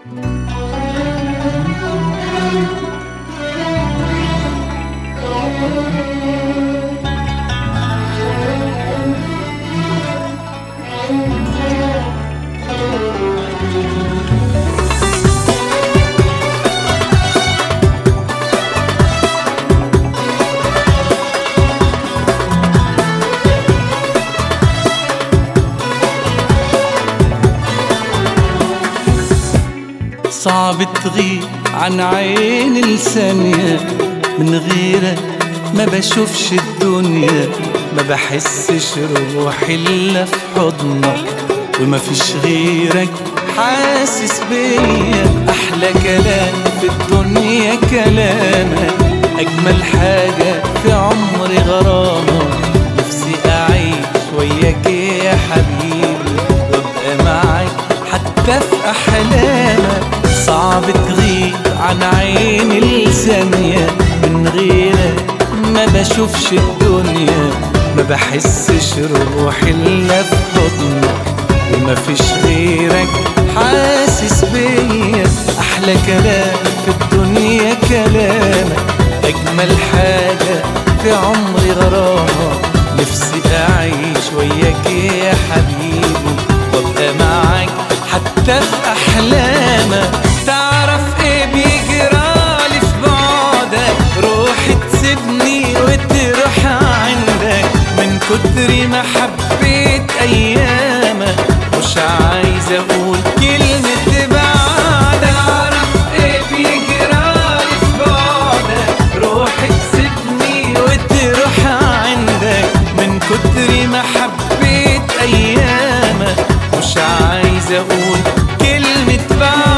صعب تغيب عن عيني لثانية، من غيرك ما بشوفش الدنيا، ما بحسش روحي إلا في حضنك، وما فيش غيرك حاسس بيا. أحلى كلام في الدنيا كلامك، أجمل حاجة في عمري غرامك، نفسي أعيش وياك يا حبيبي وأبقى معاك حتى في أحلامك. صعب تغيب عن عيني لثانية، من غيرك ما بشوفش الدنيا، ما بحسش روحي إلا في حضنك، وما فيش غيرك حاسس بيا. أحلى كلام في الدنيا كلامك، أجمل حاجة في عمري غرامك، نفسي أعيش وياك يا حبيبي وأبقى معاك حتى في أحلامك. تعرف إيه بيجرالي في بعدك، روحي تسيبني وتروح عندك، من كتر ما حبيت أيامك مش عايز أقول كلمة بعدك. تعرف إيه بيجرالي في بعدك، روحي تسيبني وتروح عندك، من كتر ما حبيت أيامك مش عايز أقول كلمة بعدك.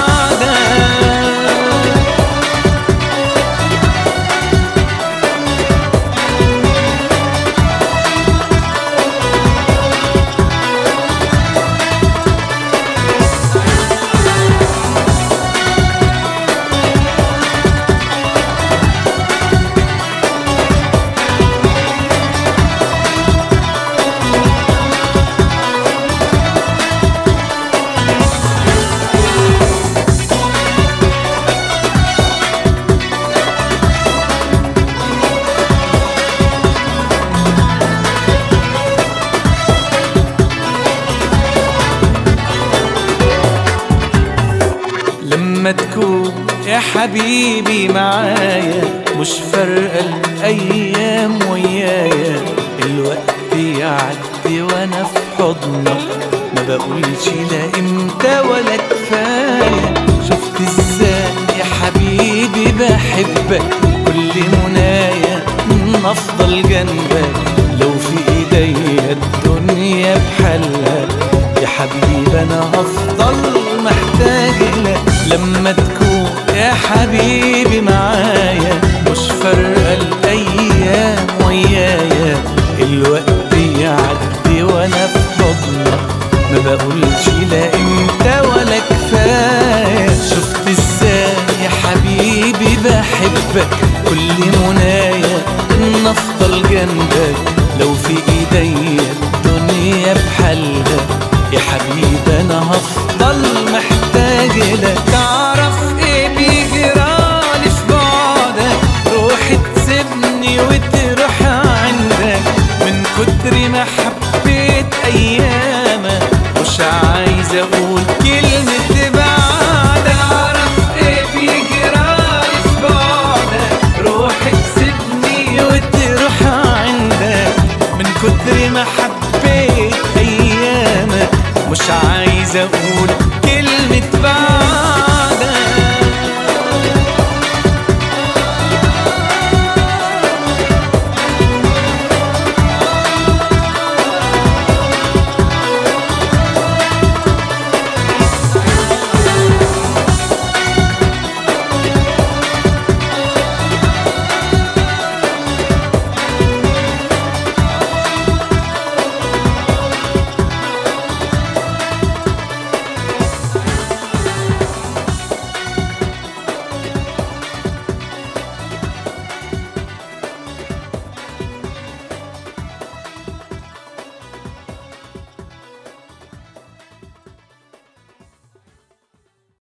لما تكون يا حبيبي معايا مش فارقة الأيام ويايا، الوقت يعدي وأنا في حضنك، ما بقولش لا إمتى ولا كفاية. شفت إزاي يا حبيبي بحبك، كل منايا إن أفضل جنبك، لو في إيديا الدنيا بحالها يا حبيبي أنا هفضل محتاج لك. لما تكون يا حبيبي معايا مش فارقة الأيام ويايا، الوقت يعدي وأنا في حضنك، ما بقولش لا إمتى ولا كفاية. شفت إزاي يا حبيبي بحبك، كل منايا إن أفضل جنبك، لو في إيديا الدنيا بحالها يا حبيبي أنا هفضل محتاج لك. تعرف إيه بيجرالي في بعدك، روحي تسيبني وتروح عندك، من كتر ما حبيت أيامك مش عايز أقول كلمة بعدك. تعرف إيه بيجرالي في بعدك، روحي تسيبني وتروح عندك، من كتر ما حبيت أيامك مش عايز أقول